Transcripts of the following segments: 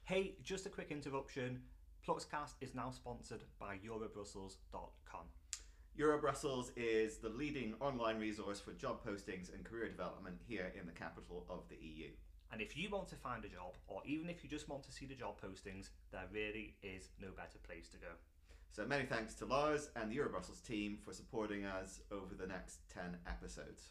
Hey, just a quick interruption. Pluxcast is now sponsored by Eurobrussels.com. Eurobrussels is the leading online resource for job postings and career development here in the capital of the EU. And if you want to find a job, or even if you just want to see the job postings, there really is no better place to go. So many thanks to Lars and the Eurobrussels team for supporting us over the next 10 episodes.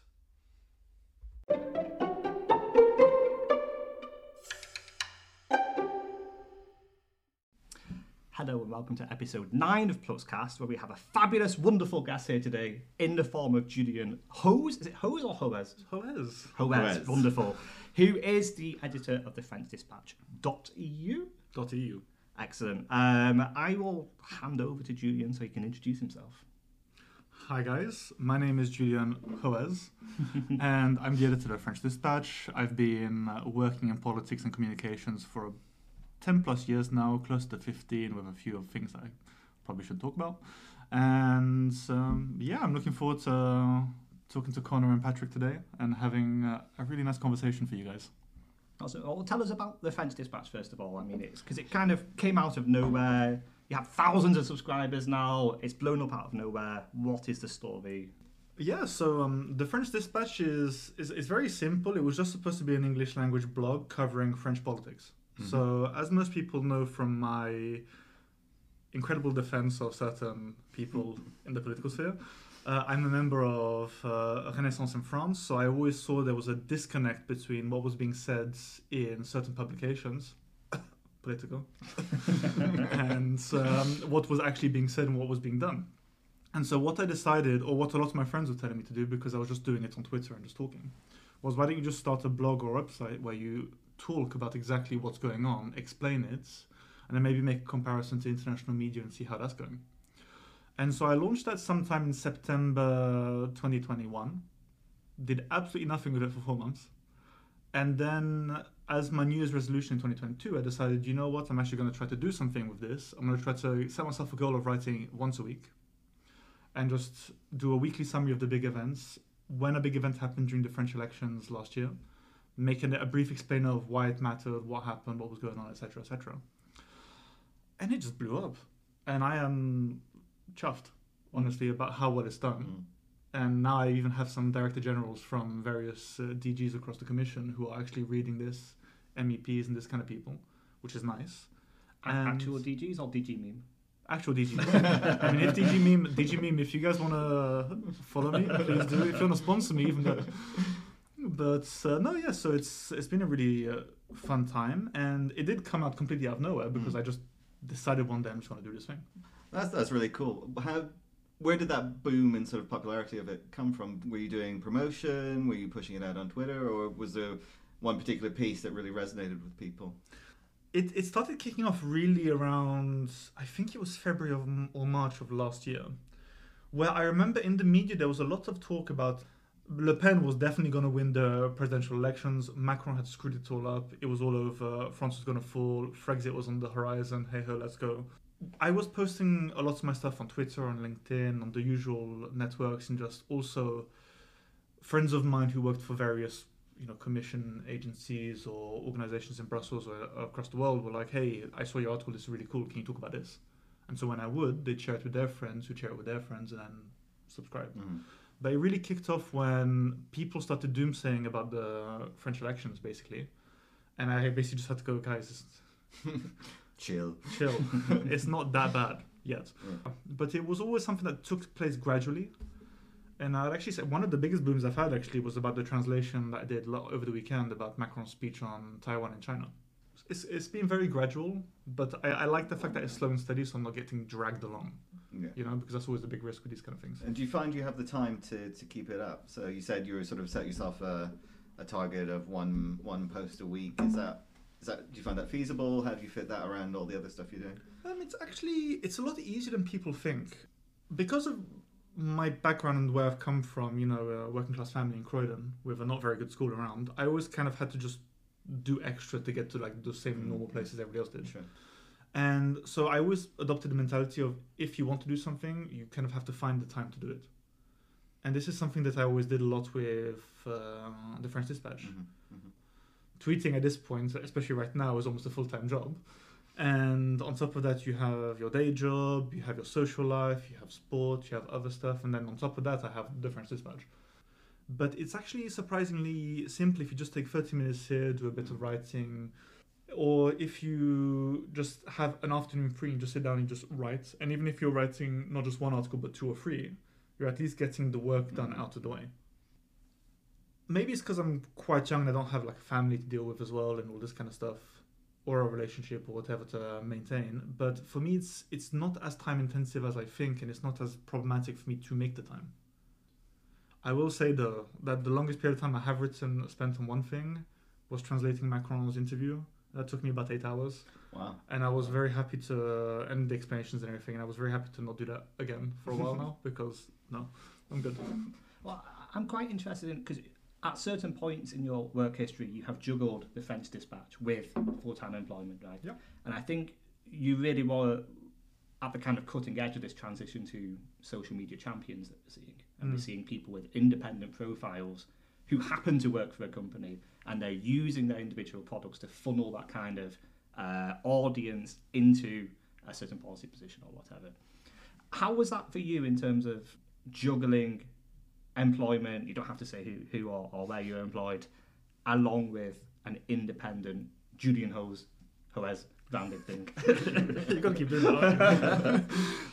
Hello and welcome to episode 9 of Pluxcast, where we have a fabulous, wonderful guest here today in the form of Julian Hoes. Is it Hoes or Hoes? Hoes. Hoes, wonderful. Who is the editor of the French Dispatch.eu? .eu. Excellent. I will hand over to Julian so he can introduce himself. Hi guys, my name is Julian Hoes and I'm the editor of French Dispatch. I've been working in politics and communications for 10 plus years now, close to 15, with a few of things I probably should talk about. And I'm looking forward to talking to Connor and Patrick today and having a really nice conversation for you guys. Also, well, tell us about the French Dispatch first of all. I mean, it's because it kind of came out of nowhere. You have thousands of subscribers now. It's blown up out of nowhere. What is the story? Yeah, so the French Dispatch is very simple. It was just supposed to be an English language blog covering French politics. Mm-hmm. So, as most people know from my incredible defense of certain people in the political sphere, I'm a member of Renaissance in France, so I always saw there was a disconnect between what was being said in certain publications, political, and what was actually being said and what was being done. And so what I decided, or what a lot of my friends were telling me to do, because I was just doing it on Twitter and just talking, was why don't you just start a blog or a website where you talk about exactly what's going on, explain it, and then maybe make a comparison to international media and see how that's going. And so I launched that sometime in September 2021, did absolutely nothing with it for 4 months. And then as my New Year's resolution in 2022, I decided, you know what, I'm actually going to try to do something with this. I'm going to try to set myself a goal of writing once a week and just do a weekly summary of the big events. When a big event happened during the French elections last year, making a brief explainer of why it mattered, what happened, what was going on, etc., etc. And it just blew up. And I am chuffed, honestly, about how well it's done. And now I even have some director generals from various DGs across the commission who are actually reading this, MEPs and this kind of people, which is nice. And actual DGs or DG meme? Actual DGs. I mean, if DG meme, if you guys want to follow me, please do. If you want to sponsor me, even better. But so it's been a really fun time, and it did come out completely out of nowhere because I just decided one day I'm just going to do this thing. That's really cool. Where did that boom and sort of popularity of it come from? Were you doing promotion? Were you pushing it out on Twitter? Or was there one particular piece that really resonated with people? It started kicking off really around, I think it was February or March of last year, where I remember in the media there was a lot of talk about Le Pen was definitely going to win the presidential elections. Macron had screwed it all up. It was all over. France was going to fall. Frexit was on the horizon. Hey ho, let's go. I was posting a lot of my stuff on Twitter, on LinkedIn, on the usual networks, and just also friends of mine who worked for various, commission agencies or organizations in Brussels or across the world were like, hey, I saw your article. This is really cool. Can you talk about this? And so when I would, they'd share it with their friends, who'd share it with their friends, and then subscribe. Mm-hmm. But it really kicked off when people started doomsaying about the French elections, basically. And I basically just had to go, guys, Chill. It's not that bad yet. Yeah. But it was always something that took place gradually. And I'd actually say one of the biggest booms I've had actually was about the translation that I did over the weekend about Macron's speech on Taiwan and China. It's been very gradual, but I like the fact that it's slow and steady, so I'm not getting dragged along. Yeah. Because that's always the big risk with these kind of things. And do you find you have the time to keep it up? So you said you were sort of set yourself a target of one post a week. Is that do you find that feasible? How do you fit that around all the other stuff you're doing? It's a lot easier than people think. Because of my background and where I've come from, a working class family in Croydon with a not very good school around, I always kind of had to just do extra to get to like the same normal places everybody else did. Sure. And so I always adopted the mentality of if you want to do something, you kind of have to find the time to do it. And this is something that I always did a lot with the French Dispatch. tweeting at this point, especially right now, is almost a full-time job. And on top of that, you have your day job, you have your social life, you have sport, you have other stuff, and then on top of that, I have the French Dispatch. But it's actually surprisingly simple if you just take 30 minutes here, do a bit of writing, or if you just have an afternoon free and just sit down and just write. And even if you're writing not just one article, but 2 or 3, you're at least getting the work done out of the way. Maybe it's because I'm quite young and I don't have like a family to deal with as well and all this kind of stuff, or a relationship or whatever to maintain. But for me, it's not as time intensive as I think, and it's not as problematic for me to make the time. I will say though that the longest period of time I have spent on one thing was translating Macron's interview. That took me about 8 hours. Wow. And I was very happy to, and the explanations and everything, and I was very happy to not do that again for a while now, because no, I'm good. Well, I'm quite interested in, because at certain points in your work history, you have juggled the French Dispatch with full-time employment, right? Yeah. And I think you really were at the kind of cutting edge of this transition to social media champions that we're seeing. And we're seeing people with independent profiles who happen to work for a company, and they're using their individual products to funnel that kind of audience into a certain policy position or whatever. How was that for you in terms of juggling employment? You don't have to say who or where you're employed, along with an independent Julian Hoes branded thing. You've got to keep doing that.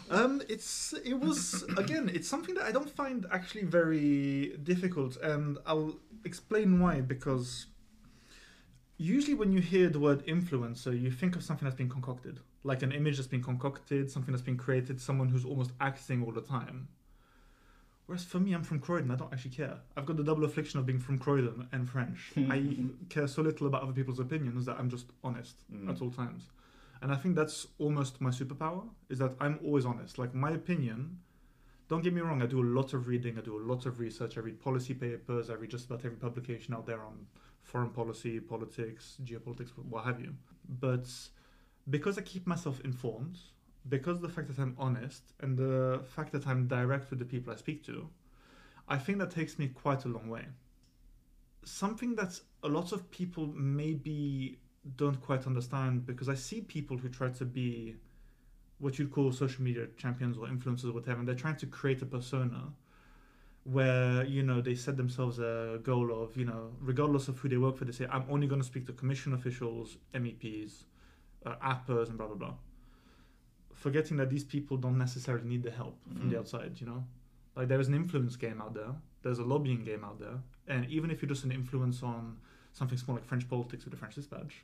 It's something that I don't find actually very difficult, and I'll explain why. Because usually when you hear the word influencer, you think of something that's been concocted, like an image that's been concocted, something that's been created, someone who's almost acting all the time. Whereas for me, I'm from Croydon, I don't actually care. I've got the double affliction of being from Croydon and French. I care so little about other people's opinions that I'm just honest at all times. And I think that's almost my superpower, is that I'm always honest. Like, my opinion, don't get me wrong, I do a lot of reading, I do a lot of research, I read policy papers, I read just about every publication out there on foreign policy, politics, geopolitics, what have you. But because I keep myself informed, because of the fact that I'm honest and the fact that I'm direct with the people I speak to, I think that takes me quite a long way. Something that a lot of people maybe don't quite understand, because I see people who try to be what you'd call social media champions or influencers or whatever, and they're trying to create a persona where, you know, they set themselves a goal of, you know, regardless of who they work for, they say, I'm only going to speak to commission officials, MEPs, appers, and blah, blah, blah. Forgetting that these people don't necessarily need the help from the outside, you know? Like, there is an influence game out there, there's a lobbying game out there, and even if you're just an influence on something small like French politics with the French Dispatch,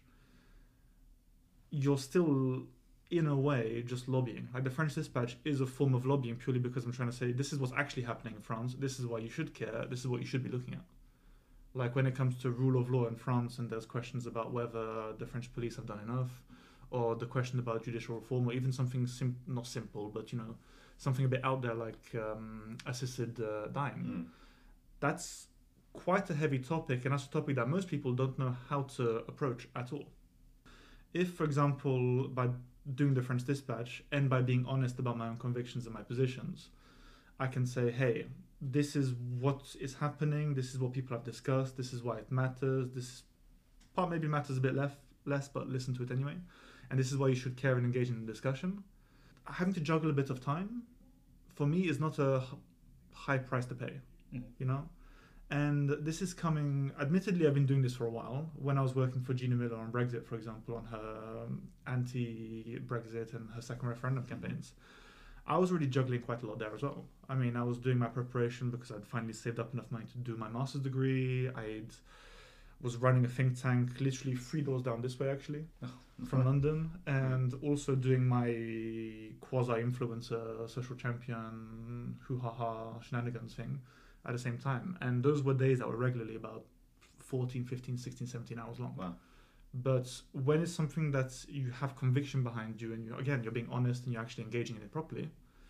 you're still, in a way, just lobbying. Like, the French Dispatch is a form of lobbying purely because I'm trying to say, this is what's actually happening in France, this is why you should care, this is what you should be looking at. Like, when it comes to rule of law in France, and there's questions about whether the French police have done enough, or the question about judicial reform, or even something not simple, but, you know, something a bit out there like assisted dying. That's quite a heavy topic, and that's a topic that most people don't know how to approach at all. If, for example, by doing the French Dispatch and by being honest about my own convictions and my positions, I can say, hey, this is what is happening, this is what people have discussed, this is why it matters, this part maybe matters a bit less, but listen to it anyway. And this is why you should care and engage in the discussion. Having to juggle a bit of time, for me, is not a high price to pay, you know? And this is coming, admittedly, I've been doing this for a while. When I was working for Gina Miller on Brexit, for example, on her anti-Brexit and her second referendum campaigns, I was really juggling quite a lot there as well. I mean, I was doing my preparation because I'd finally saved up enough money to do my master's degree. Was running a think tank literally 3 doors down this way, actually, from London, and also doing my quasi-influencer, social champion, hoo-ha-ha shenanigans thing at the same time. And those were days that were regularly about 14, 15, 16, 17 hours long. Wow. But when it's something that you have conviction behind you, and you're being honest and you're actually engaging in it properly,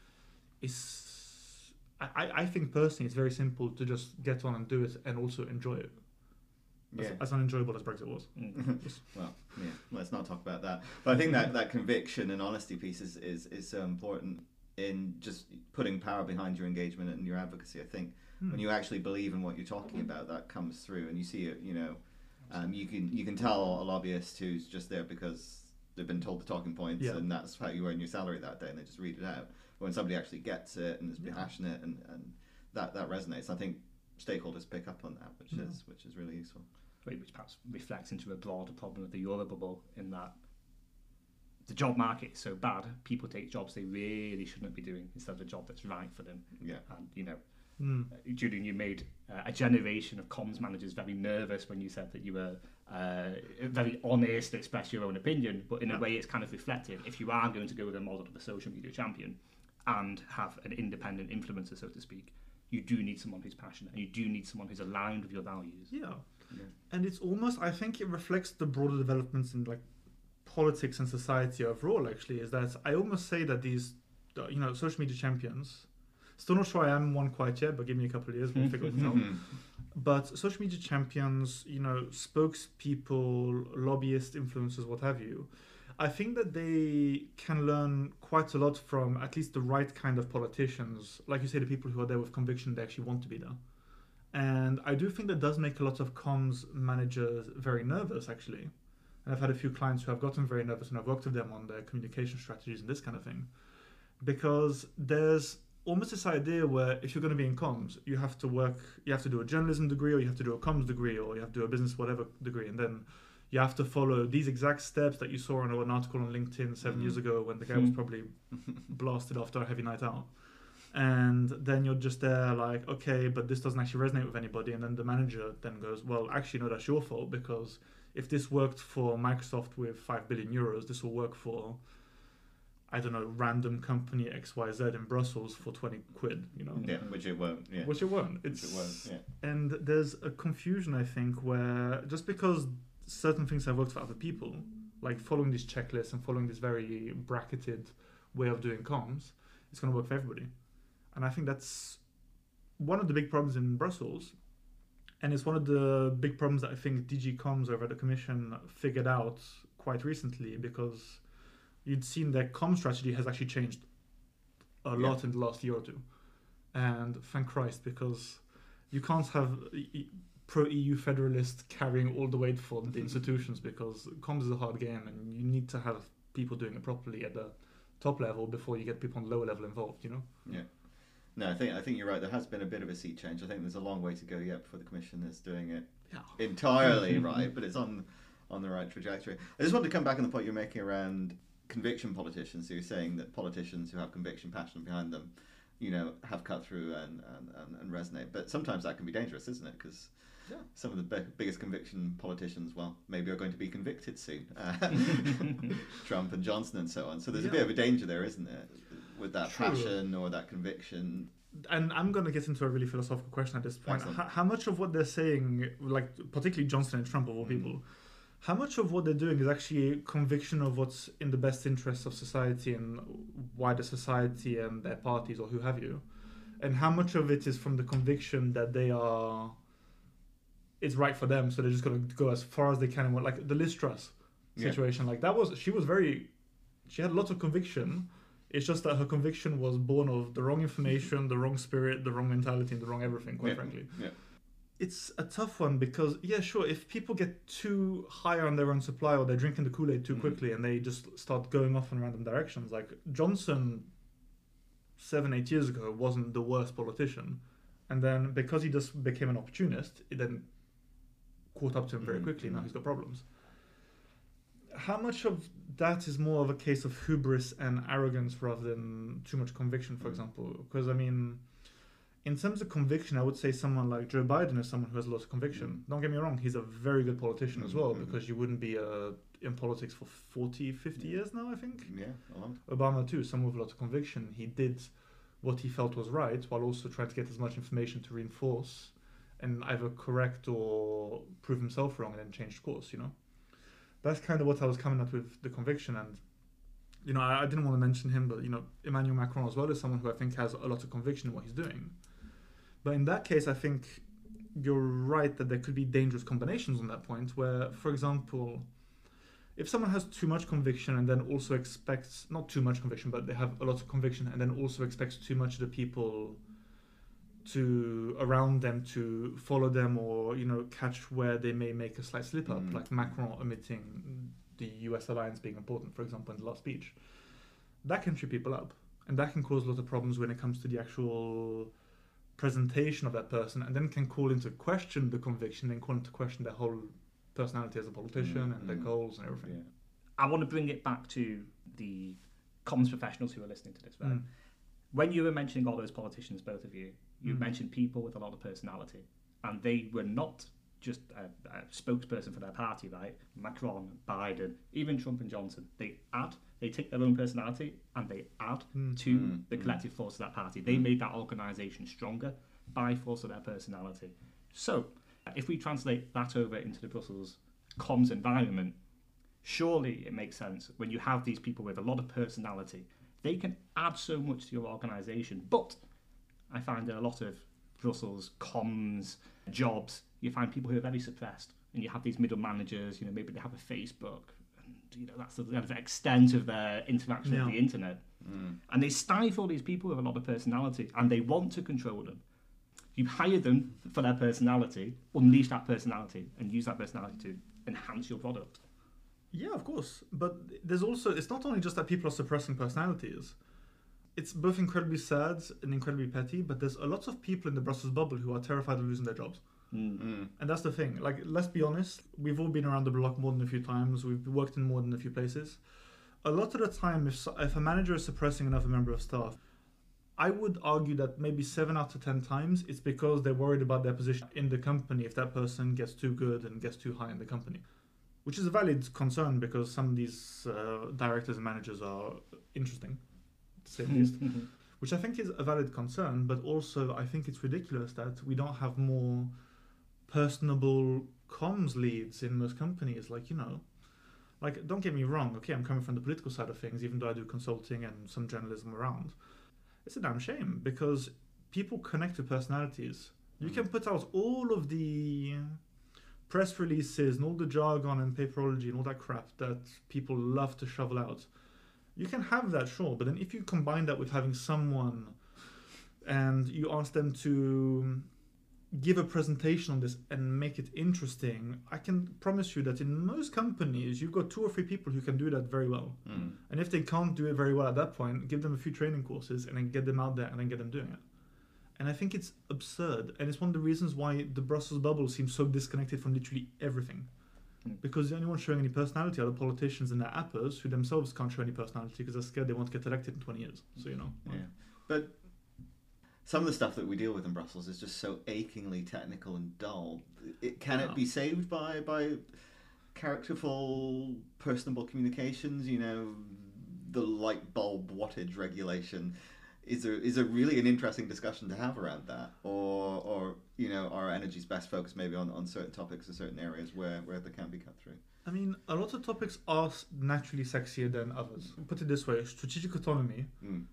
I think personally it's very simple to just get on and do it and also enjoy it. As unenjoyable as Brexit was. Well, yeah, let's not talk about that. But I think that conviction and honesty piece is so important in just putting power behind your engagement and your advocacy. I think when you actually believe in what you're talking about, that comes through, and you see it, you know, You can tell a lobbyist who's just there because they've been told the talking points, Yeah. and that's how you earn your salary that day, and they just read it out. But when somebody actually gets it and is passionate, and that resonates, I think stakeholders pick up on that, which is really useful. Which perhaps reflects into a broader problem of the Euro bubble, in that the job market is so bad, people take jobs they really shouldn't be doing instead of a job that's right for them. Yeah. And Julian, you made a generation of comms managers very nervous when you said that you were very honest to express your own opinion, but in a way it's kind of reflective. If you are going to go with a model of a social media champion and have an independent influencer, so to speak, you do need someone who's passionate, and you do need someone who's aligned with your values. Yeah. And it's almost, I think it reflects the broader developments in like politics and society overall, actually, is that I almost say that these, social media champions, still not sure I am one quite yet, but give me a couple of years, we'll figure it out. But social media champions, spokespeople, lobbyists, influencers, what have you, I think that they can learn quite a lot from at least the right kind of politicians. Like you say, the people who are there with conviction, they actually want to be there. And I do think that does make a lot of comms managers very nervous, actually. And I've had a few clients who have gotten very nervous, and I've worked with them on their communication strategies and this kind of thing. Because there's almost this idea where if you're going to be in comms, you have to do a journalism degree, or you have to do a comms degree, or you have to do a business whatever degree, and then you have to follow these exact steps that you saw in an article on LinkedIn 7 years ago when the guy was probably blasted after a heavy night out. And then you're just there like, okay, but this doesn't actually resonate with anybody. And then the manager then goes, well, actually, no, that's your fault, because if this worked for Microsoft with 5 billion euros, this will work for, I don't know, random company XYZ in Brussels for 20 quid, Yeah, which it won't. Yeah. Which it won't. And there's a confusion, I think, where just because certain things have worked for other people, like following these checklists and following this very bracketed way of doing comms, it's going to work for everybody. And I think that's one of the big problems in Brussels. And it's one of the big problems that I think DG Comms over at the Commission figured out quite recently, because you'd seen their comm strategy has actually changed a lot in the last year or two. And thank Christ, because you can't have pro-EU federalists carrying all the weight for the institutions, because comms is a hard game, and you need to have people doing it properly at the top level before you get people on the lower level involved, Yeah. No, I think you're right. There has been a bit of a sea change. I think there's a long way to go yet before the Commission is doing it entirely right, but it's on the right trajectory. I just wanted to come back on the point you're making around conviction politicians. So you're saying that politicians who have conviction, passion behind them, have cut through and resonate. But sometimes that can be dangerous, isn't it? Because some of the biggest conviction politicians, maybe are going to be convicted soon. Trump and Johnson and so on. So there's a bit of a danger there, isn't there? With that passion or that conviction. And I'm going to get into a really philosophical question at this point. How much of what they're saying, like particularly Johnson and Trump of all people, how much of what they're doing is actually conviction of what's in the best interests of society and wider society and their parties or who have you? And how much of it is from the conviction that it's right for them, so they're just going to go as far as they can? Like the Liz Truss situation, like she had lots of conviction. It's just that her conviction was born of the wrong information, the wrong spirit, the wrong mentality, and the wrong everything, quite frankly. Yeah. It's a tough one because, if people get too high on their own supply, or they're drinking the Kool-Aid too quickly and they just start going off in random directions, like Johnson 7-8 years ago wasn't the worst politician. And then because he just became an opportunist, it then caught up to him very quickly. Now he's got problems. How much of that is more of a case of hubris and arrogance rather than too much conviction, for example? Because, in terms of conviction, I would say someone like Joe Biden is someone who has a lot of conviction. Don't get me wrong, he's a very good politician as well, because you wouldn't be in politics for 40, 50 years now, I think. Yeah, a long time. Obama too, someone with a lot of conviction. He did what he felt was right, while also trying to get as much information to reinforce and either correct or prove himself wrong and then change course, That's kind of what I was coming at with the conviction. And, I didn't want to mention him, but, Emmanuel Macron as well is someone who I think has a lot of conviction in what he's doing. But in that case, I think you're right that there could be dangerous combinations on that point where, for example, if someone has too much conviction and then also expects, not too much conviction, but they have a lot of conviction and then also expects too much of the people around them to follow them, or catch where they may make a slight slip up, like Macron omitting the US alliance being important, for example, in the last speech. That can trip people up, and that can cause a lot of problems when it comes to the actual presentation of that person, and then can call into question the conviction and call into question their whole personality as a politician and their goals and everything. Yeah. I want to bring it back to the comms professionals who are listening to this, right? When you were mentioning all those politicians, both of you, you mentioned people with a lot of personality, and they were not just a spokesperson for their party, right? Macron, Biden, even Trump and Johnson, they take their own personality and they add to the collective force of that party. They made that organisation stronger by force of their personality. So, if we translate that over into the Brussels comms environment, surely it makes sense when you have these people with a lot of personality, they can add so much to your organisation. But I find that a lot of Brussels comms jobs, you find people who are very suppressed, and you have these middle managers, maybe they have a Facebook, and that's the kind of extent of their interaction with the internet. And they stifle these people with a lot of personality, and they want to control them. You hire them for their personality, unleash that personality, and use that personality to enhance your product. Yeah, of course. But there's also, it's not only just that people are suppressing personalities. It's both incredibly sad and incredibly petty, but there's a lot of people in the Brussels bubble who are terrified of losing their jobs. And that's the thing. Like, let's be honest, we've all been around the block more than a few times. We've worked in more than a few places. A lot of the time, if a manager is suppressing another member of staff, I would argue that maybe 7 out of 10 times it's because they're worried about their position in the company if that person gets too good and gets too high in the company. Which is a valid concern, because some of these directors and managers are interesting, to say the least. Which I think is a valid concern, but also I think it's ridiculous that we don't have more personable comms leads in most companies. Like, don't get me wrong, okay, I'm coming from the political side of things, even though I do consulting and some journalism around. It's a damn shame, because people connect to personalities. You can put out all of the press releases and all the jargon and paperology and all that crap that people love to shovel out. You can have that, sure, but then if you combine that with having someone and you ask them to give a presentation on this and make it interesting, I can promise you that in most companies, you've got 2 or 3 people who can do that very well. And if they can't do it very well at that point, give them a few training courses and then get them out there and then get them doing it. And I think it's absurd. And it's one of the reasons why the Brussels bubble seems so disconnected from literally everything. Because the only ones showing any personality are the politicians and their appers, who themselves can't show any personality because they're scared they won't get elected in 20 years. So, Yeah. But some of the stuff that we deal with in Brussels is just so achingly technical and dull. Can it be saved by characterful, personable communications? The light bulb wattage regulation. Is there really an interesting discussion to have around that, or our energy's best focused maybe on certain topics or certain areas where they can be cut through? I mean, a lot of topics are naturally sexier than others. Put it this way: strategic autonomy,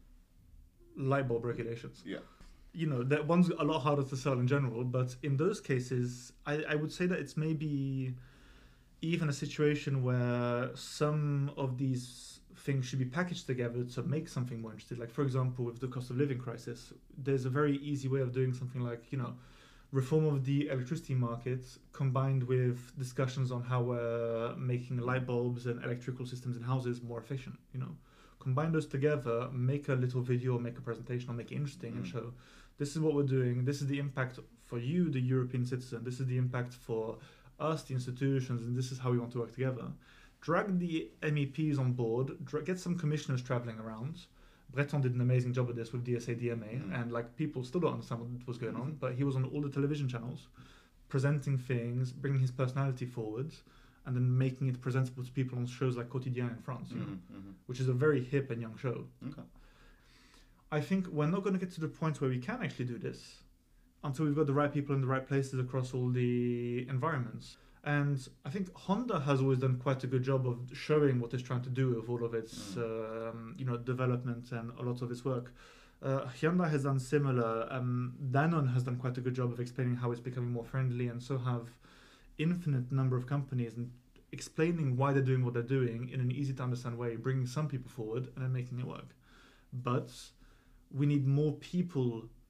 light bulb regulations. Yeah. That one's a lot harder to sell in general, but in those cases, I would say that it's maybe even a situation where some of these things should be packaged together to make something more interesting. Like, for example, with the cost of living crisis, there's a very easy way of doing something like, reform of the electricity market combined with discussions on how we're making light bulbs and electrical systems in houses more efficient. Combine those together, make a little video, make a presentation, or make it interesting and show this is what we're doing, this is the impact for you, the European citizen, this is the impact for us, the institutions, and this is how we want to work together. Drag the MEPs on board, get some commissioners traveling around. Breton did an amazing job of this with DSA DMA, and people still don't understand what was going on, but he was on all the television channels, presenting things, bringing his personality forward, and then making it presentable to people on shows like Quotidien in France, which is a very hip and young show. Okay. I think we're not going to get to the point where we can actually do this until we've got the right people in the right places across all the environments. And I think Honda has always done quite a good job of showing what it's trying to do with all of its, development and a lot of its work. Hyundai has done similar. Danone has done quite a good job of explaining how it's becoming more friendly, and so have infinite number of companies, and explaining why they're doing what they're doing in an easy to understand way, bringing some people forward and then making it work. But we need more people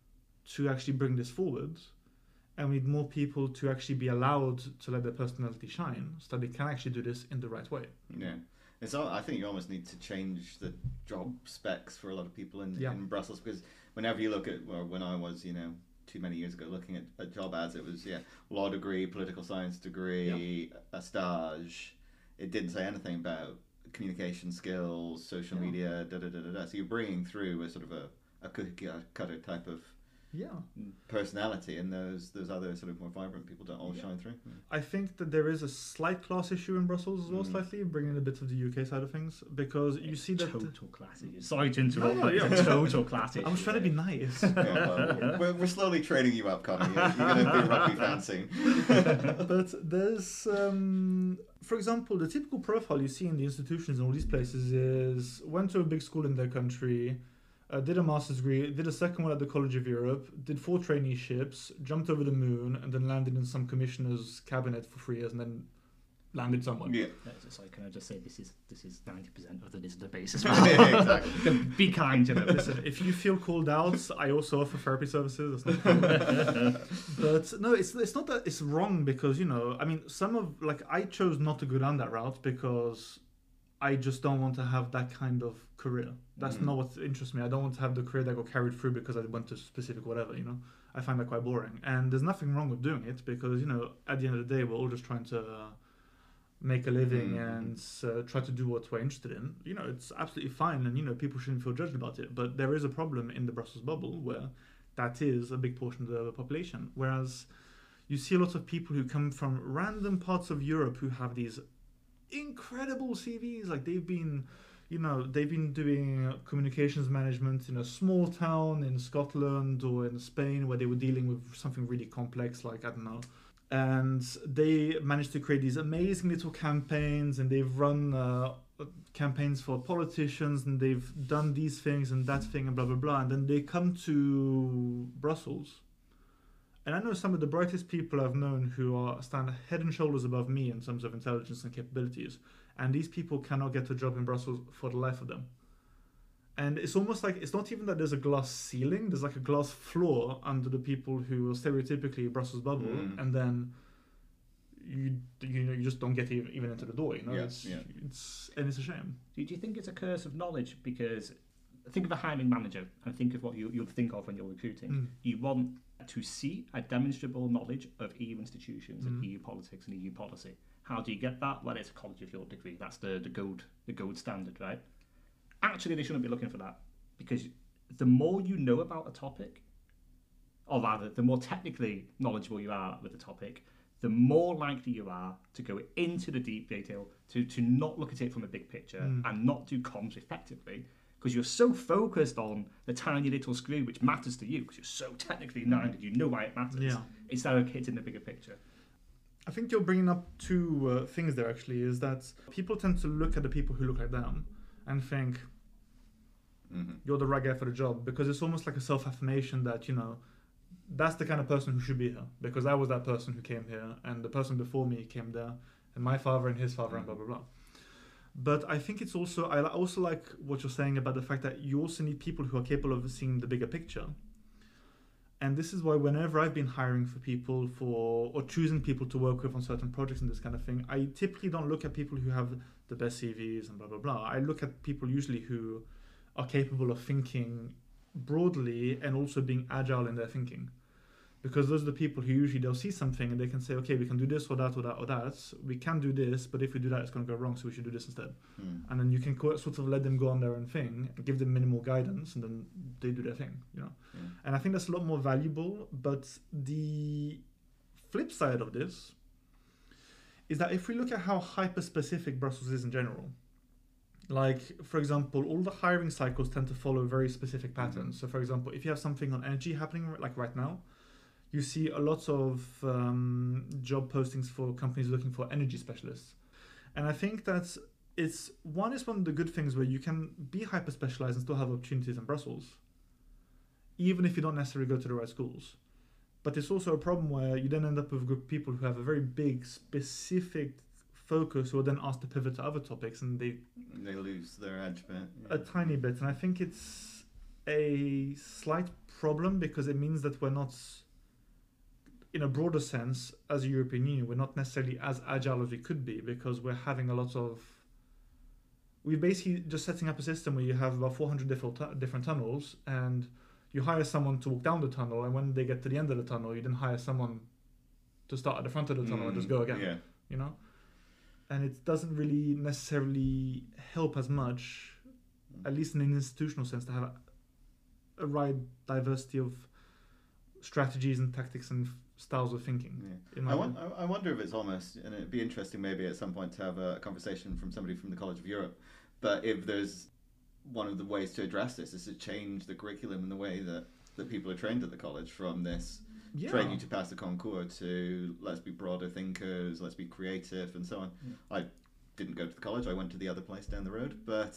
to actually bring this forward, and we need more people to actually be allowed to let their personality shine, so that they can actually do this in the right way. Yeah. I think you almost need to change the job specs for a lot of people in Brussels, because whenever you look at, well, when I was, too many years ago, looking at job ads, it was law degree, political science degree, a stage. It didn't say anything about communication skills, social media, So you're bringing through a sort of a cookie cutter type of personality, and those other sort of more vibrant people don't all shine through. I think that there is a slight class issue in Brussels as well, slightly, bringing a bit of the UK side of things, because you see that... Total class. Sorry to interrupt. Total class issue. I was trying to be nice. We're slowly training you up, Conor. You're going to be a rugby fan soon. But there's... for example, the typical profile you see in the institutions in all these places is went to a big school in their country, did a master's degree, did a second one at the College of Europe, did 4 traineeships, jumped over the moon, and then landed in some commissioner's cabinet for 3 years, and then landed somewhere. Yeah. Sorry, can I just say this is 90% of the listener base as well. Exactly. Be kind to them. Listen, if you feel called out, I also offer therapy services. That's not a problem. But no, it's not that it's wrong, because I chose not to go down that route because I just don't want to have that kind of career. That's not what interests me. I don't want to have the career that got carried through because I went to specific whatever, I find that quite boring. And there's nothing wrong with doing it, because, at the end of the day, we're all just trying to make a living and try to do what we're interested in. It's absolutely fine, and, people shouldn't feel judged about it. But there is a problem in the Brussels bubble where that is a big portion of the population. Whereas you see a lot of people who come from random parts of Europe who have these incredible CVs. Like they've been doing communications management in a small town in Scotland or in Spain, where they were dealing with something really complex, like, I don't know. And they managed to create these amazing little campaigns, and they've run campaigns for politicians, and they've done these things and that thing and blah, blah, blah. And then they come to Brussels. And I know some of the brightest people I've known who stand head and shoulders above me in terms of intelligence and capabilities. And these people cannot get a job in Brussels for the life of them. And it's almost like, it's not even that there's a glass ceiling, there's like a glass floor under the people who are stereotypically Brussels bubble, and then you just don't get even into the door, It's a shame. Do you think it's a curse of knowledge? Because think of a hiring manager and think of what you'll think of when you're recruiting. You want to see a demonstrable knowledge of EU institutions and EU politics and EU policy. How do you get that? Well, it's a College of Europe degree. That's the gold standard, right? Actually, they shouldn't be looking for that, because the more you know about a topic, or rather, the more technically knowledgeable you are with the topic, the more likely you are to go into the deep detail, to not look at it from a big picture and not do comms effectively, because you're so focused on the tiny little screw which matters to you, because you're so technically minded, you know why it matters, instead of hitting the bigger picture. I think you're bringing up two things there, actually, is that people tend to look at the people who look like them and think, you're the right guy for the job, because it's almost like a self-affirmation that, that's the kind of person who should be here, because I was that person who came here, and the person before me came there, and my father and his father and blah, blah, blah. But I think it's also, I also like what you're saying about the fact that you also need people who are capable of seeing the bigger picture. And this is why whenever I've been hiring for people or choosing people to work with on certain projects and this kind of thing, I typically don't look at people who have the best CVs and blah, blah, blah. I look at people usually who are capable of thinking broadly and also being agile in their thinking. Because those are the people who usually they'll see something and they can say, okay, we can do this or that or that or that. We can do this, but if we do that, it's going to go wrong, so we should do this instead. And then you can sort of let them go on their own thing, give them minimal guidance, and then they do their thing, And I think that's a lot more valuable. But the flip side of this is that if we look at how hyper-specific Brussels is in general, like, for example, all the hiring cycles tend to follow very specific patterns. So, for example, if you have something on energy happening, like right now, you see a lot of job postings for companies looking for energy specialists. And I think that it's one of the good things where you can be hyper-specialized and still have opportunities in Brussels, even if you don't necessarily go to the right schools. But it's also a problem where you then end up with a group of people who have a very big, specific focus, who are then asked to pivot to other topics, and they lose their edge a bit. A tiny bit. And I think it's a slight problem because it means that we're not, in a broader sense, as a European Union, we're not necessarily as agile as we could be because we're having a lot of. We're basically just setting up a system where you have about 400 different tunnels, and you hire someone to walk down the tunnel, and when they get to the end of the tunnel, you then hire someone to start at the front of the tunnel and just go again. Yeah. You know, and it doesn't really necessarily help as much, at least in an institutional sense, to have a wide diversity of strategies and tactics and styles of thinking. Yeah. I wonder if it's almost, and it'd be interesting maybe at some point to have a conversation from somebody from the College of Europe, but if there's one of the ways to address this is to change the curriculum and the way that people are trained at the college from this train you to pass the concours to let's be broader thinkers, let's be creative and so on. I didn't go to the college, I went to the other place down the road, but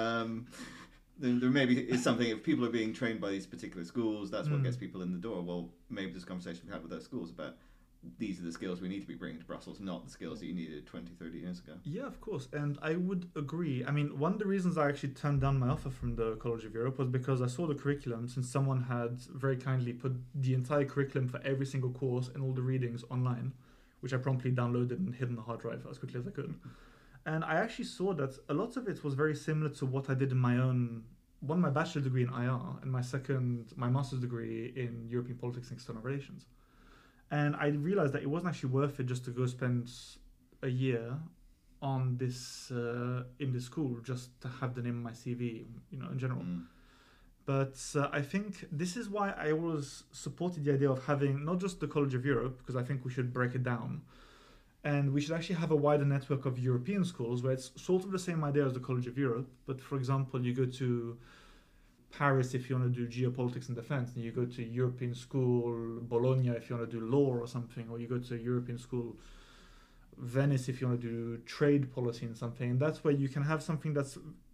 there maybe is something, if people are being trained by these particular schools, that's what gets people in the door. Well, maybe there's a conversation we have with those schools about these are the skills we need to be bringing to Brussels, not the skills that you needed 20, 30 years ago. Yeah, of course. And I would agree. I mean, one of the reasons I actually turned down my offer from the College of Europe was because I saw the curriculum, since someone had very kindly put the entire curriculum for every single course and all the readings online, which I promptly downloaded and hid on the hard drive as quickly as I could. And I actually saw that a lot of it was very similar to what I did in my bachelor degree in IR and my master's degree in European politics and external relations. And I realized that it wasn't actually worth it just to go spend a year on this in this school just to have the name on my CV, in general. But I think this is why I always supported the idea of having not just the College of Europe, because I think we should break it down, and we should actually have a wider network of European schools where it's sort of the same idea as the College of Europe. But for example, you go to Paris if you want to do geopolitics and defense, and you go to European school Bologna if you want to do law or something, or you go to European school Venice if you want to do trade policy and something. And that's where you can have something that's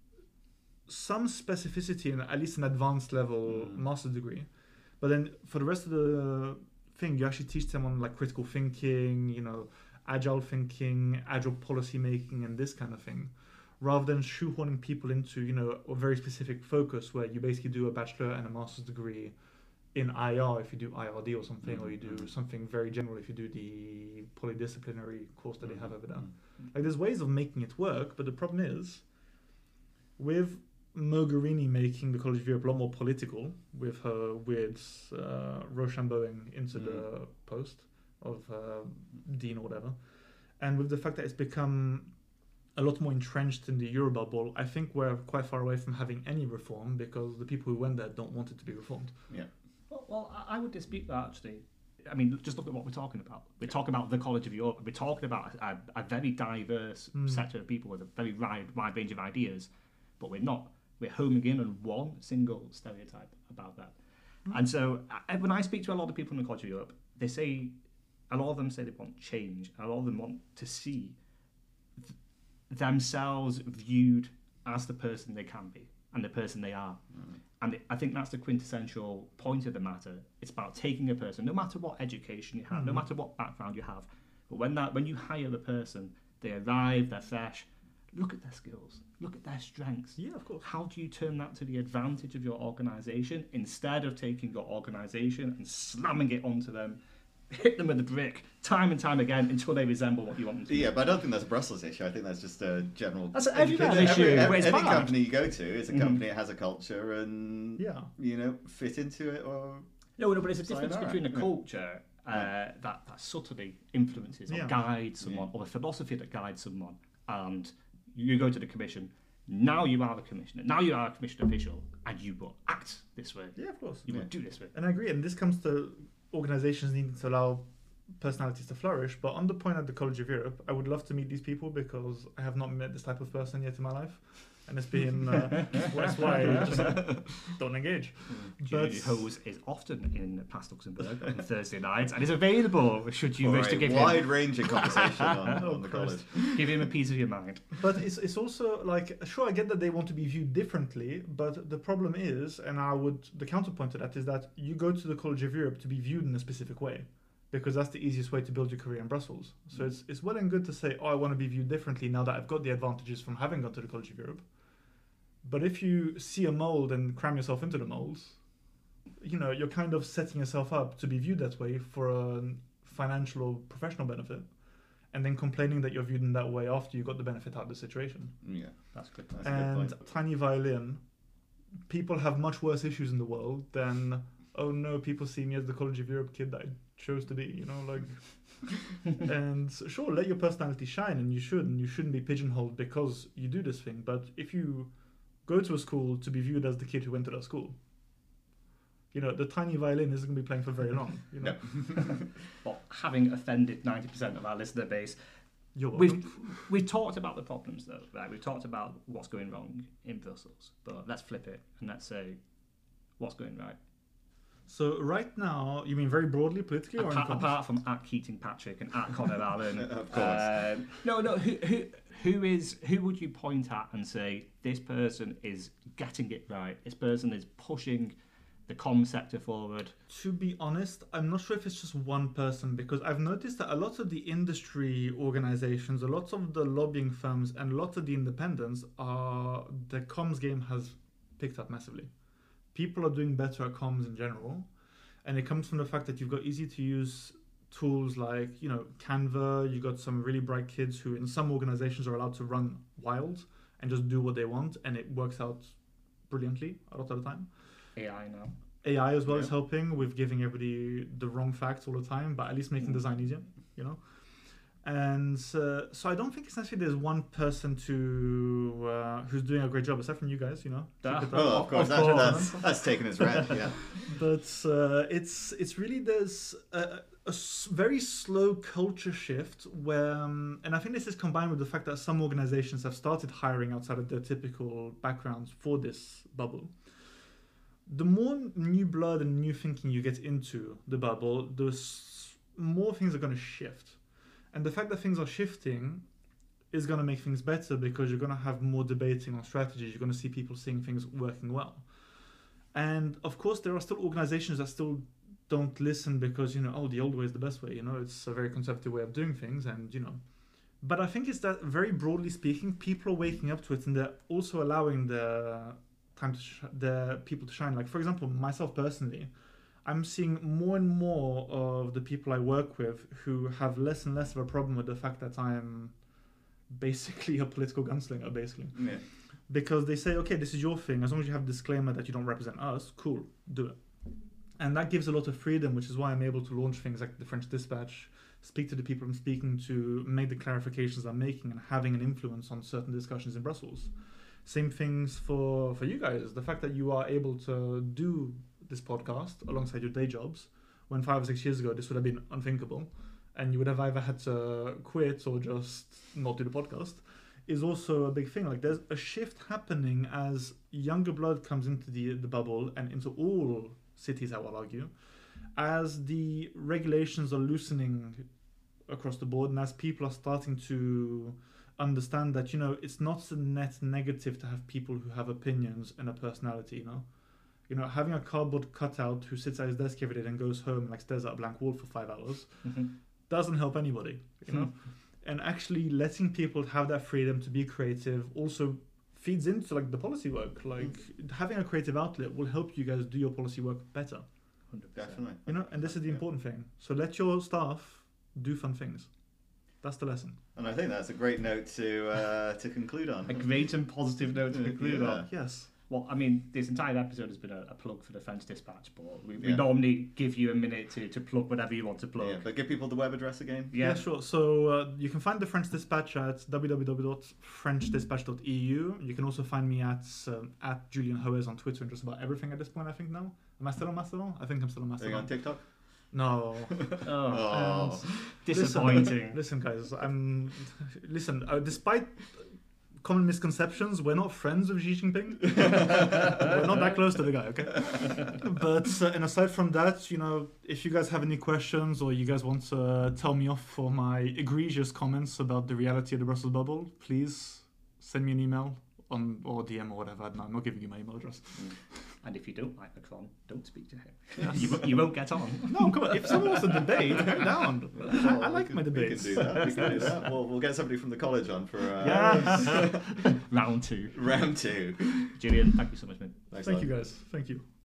some specificity in at least an advanced level master's degree. But then for the rest of the thing, you actually teach them on like critical thinking, agile thinking, agile policy making, and this kind of thing, rather than shoehorning people into, a very specific focus where you basically do a bachelor and a master's degree in IR if you do IRD or something, or you do something very general if you do the polydisciplinary course that they have over there. Like, there's ways of making it work, but the problem is, with Mogherini making the College of Europe a lot more political, with her weird Rochambeauing into the post of dean or whatever, and with the fact that it's become a lot more entrenched in the Eurobubble, I think we're quite far away from having any reform because the people who went there don't want it to be reformed. Yeah. Well, I would dispute that, actually. I mean, just look at what we're talking about. We're talking about the College of Europe. We're talking about a very diverse set of people with a very wide range of ideas, but we're homing in on one single stereotype about that. And so when I speak to a lot of people in the College of Europe, a lot of them say they want change. A lot of them want to see themselves viewed as the person they can be and the person they are. And I think that's the quintessential point of the matter. It's about taking a person, no matter what education you have, no matter what background you have, but when you hire the person, they arrive, they're fresh, look at their skills, look at their strengths. Yeah, of course. How do you turn that to the advantage of your organisation instead of taking your organisation and slamming it onto them, hit them with a brick time and time again until they resemble what you want them to be? Yeah, but I don't think that's a Brussels issue. I think that's just a general... That's an everyone issue. Any company you go to is a company that has a culture and, fit into it or... No, but it's a difference between a culture that subtly influences or guides someone, or a philosophy that guides someone, and you go to the commission. Now you are the commissioner. Now you are a commission official, and you will act this way. Yeah, of course. You will do this way. And I agree. And this comes to organizations needing to allow personalities to flourish. But on the point at the College of Europe, I would love to meet these people because I have not met this type of person yet in my life. And it's been that's why I just don't engage. Julie Hose is often in Past Luxembourg on Thursday nights and is available should you wish to give him wide-ranging conversation on the college. Give him a piece of your mind. But it's also like, sure, I get that they want to be viewed differently, but the problem is, and the counterpoint to that is that you go to the College of Europe to be viewed in a specific way, because that's the easiest way to build your career in Brussels. So it's well and good to say, I want to be viewed differently now that I've got the advantages from having gone to the College of Europe. But if you see a mold and cram yourself into the mold, you're kind of setting yourself up to be viewed that way for a financial or professional benefit, and then complaining that you're viewed in that way after you got the benefit out of the situation. Yeah, that's good. That's a good point. Tiny violin, people have much worse issues in the world than, oh no, people see me as the College of Europe kid that I chose to be, And sure, let your personality shine, and you shouldn't be pigeonholed because you do this thing. But if you go to a school to be viewed as the kid who went to that school, the tiny violin isn't going to be playing for very long. No. Well, having offended 90% of our listener base, we've talked about the problems, though, right? We've talked about what's going wrong in Brussels, but let's flip it and let's say what's going right. So right now, you mean very broadly politically, or apart from at Keating Patrick and at Connor Allen? Of course. No. Who would you point at and say this person is getting it right? This person is pushing the comm sector forward. To be honest, I'm not sure if it's just one person, because I've noticed that a lot of the industry organizations, a lot of the lobbying firms, and a lot of the independents the comms game has picked up massively. People are doing better at comms in general, and it comes from the fact that you've got easy to use tools like Canva. You got some really bright kids who in some organizations are allowed to run wild and just do what they want, and it works out brilliantly a lot of the time. AI as well is helping with giving everybody the wrong facts all the time, but at least making design easier, And so I don't think it's necessarily there's one person who's doing a great job, aside from you guys, Of course, that's taken as read, yeah. But it's really there's a very slow culture shift where, and I think this is combined with the fact that some organizations have started hiring outside of their typical backgrounds for this bubble. The more new blood and new thinking you get into the bubble, the more things are going to shift. And the fact that things are shifting is going to make things better, because you're going to have more debating on strategies. You're going to see people seeing things working well. And of course, there are still organizations that still don't listen because, the old way is the best way. It's a very conservative way of doing things. And, but I think it's that very broadly speaking, people are waking up to it, and they're also allowing the people to shine. Like, for example, myself personally, I'm seeing more and more of the people I work with who have less and less of a problem with the fact that I'm basically a political gunslinger, Yeah. Because they say, okay, this is your thing. As long as you have a disclaimer that you don't represent us, cool, do it. And that gives a lot of freedom, which is why I'm able to launch things like the French Dispatch, speak to the people I'm speaking to, make the clarifications I'm making, and having an influence on certain discussions in Brussels. Same things for you guys. The fact that you are able to do this podcast alongside your day jobs, when 5 or 6 years ago this would have been unthinkable, and you would have either had to quit or just not do the podcast, is also a big thing. Like, there's a shift happening as younger blood comes into the bubble, and into all cities, I will argue, as the regulations are loosening across the board, and as people are starting to understand that it's not a net negative to have people who have opinions and a personality. Having a cardboard cutout who sits at his desk every day and goes home and stares at a blank wall for 5 hours doesn't help anybody. And actually letting people have that freedom to be creative also feeds into the policy work. Having a creative outlet will help you guys do your policy work better. 100%. Definitely. And this is the important thing. So let your staff do fun things. That's the lesson. And I think that's a great note to conclude on. A great and positive note to conclude on. Yes. Well, I mean, this entire episode has been a plug for the French Dispatch, but we normally give you a minute to plug whatever you want to plug. Yeah, but give people the web address again. Yeah, sure. So you can find the French Dispatch at www.frenchdispatch.eu. You can also find me at Julian Hoes on Twitter and just about everything at this point, I think now. Am I still on Mastodon? I think I'm still on Mastodon. Are you on TikTok? No. Oh, disappointing. Listen, guys. Despite common misconceptions, we're not friends with Xi Jinping. We're not that close to the guy, okay? But and aside from that, if you guys have any questions or you guys want to tell me off for my egregious comments about the reality of the Brussels bubble, please send me an email or DM or whatever. No, I'm not giving you my email address. And if you don't like Macron, don't speak to him. You won't get on. No, come on. If someone wants to debate, go down. I like my debates. We can do that. We can do that. We'll get somebody from the college on for Round 2. round 2. Julian, thank you so much, mate. Thank you, guys. Thank you.